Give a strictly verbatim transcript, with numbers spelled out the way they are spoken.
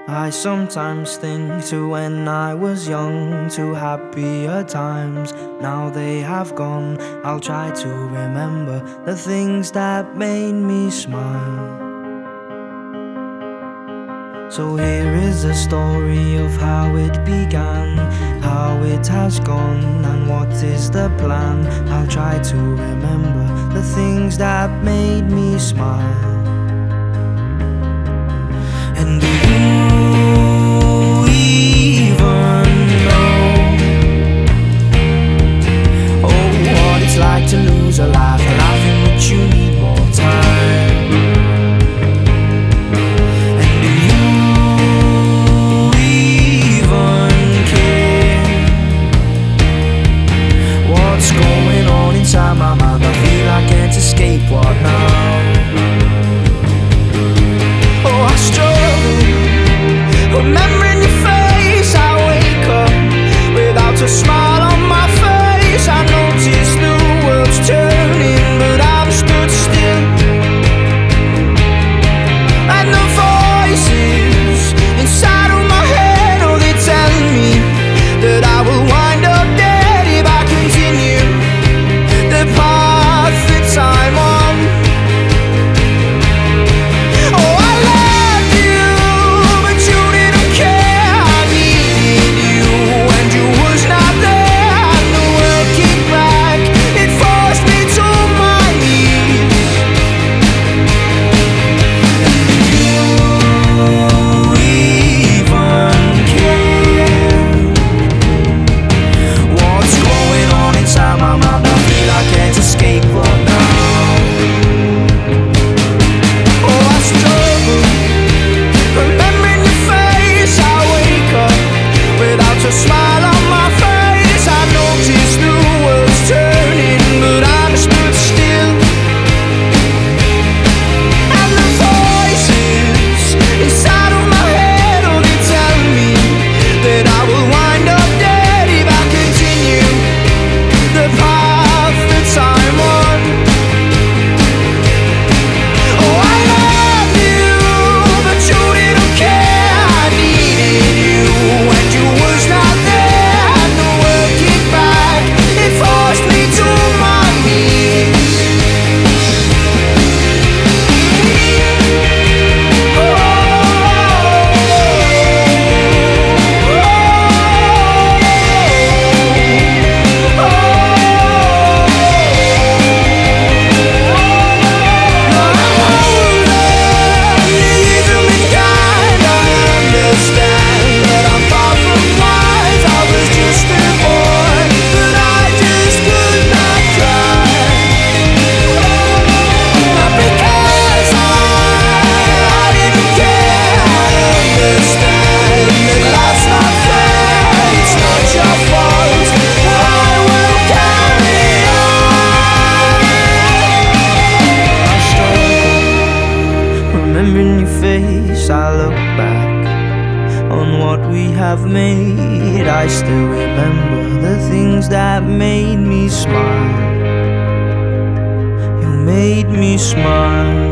I sometimes think to when I was young, to happier times, now they have gone. I'll try to remember the things that made me smile. So here is the story of how it began, how it has gone, and what is the plan. I'll try to remember the things that made me smile. And do you even know, oh, what it's like to lose a life, a life in which you need more time? And do you even care what's going on inside my mind? I feel I can't escape. What now? Oh, I struggle remembering your face. I wake up without a smile on my face. I notice the world's turning, but I'm stood still. And the voices inside of my head, oh, they tell me that I will wind up dead if I continue the path that I'm on. Oh, I loved you, but you didn't care. I needed you, and you was not there. And the world kicked back, it forced me to my knees. And do you even care what's going on inside my mind? I feel I can't escape. What now? Oh, I struggle remembering your face. I wake up without a smile on my face. I notice the world's turning, but I'm stood still. And the voices inside of my head, oh, they tell me that I will wind up dead if I continue the path that I'm on. Oh, I love you, but you didn't care. I needed you, and you was not there. And the world kicked back, it forced me to my knees. Oh, remembering your face, I look back on what we have made. I still remember the things that made me smile. You made me smile.